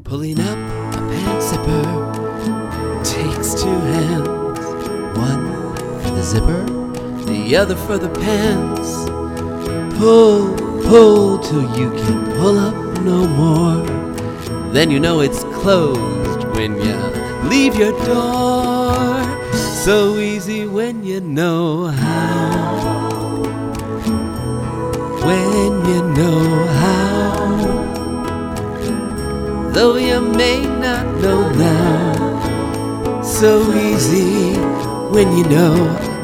Pulling up a pant zipper takes two hands, one for the zipper, the other for the pants. Pull, pull till you can pull up no more. Then you know it's closed when you leave your door. So easy when you know how. When you know how. Though you may not know now. So easy when you know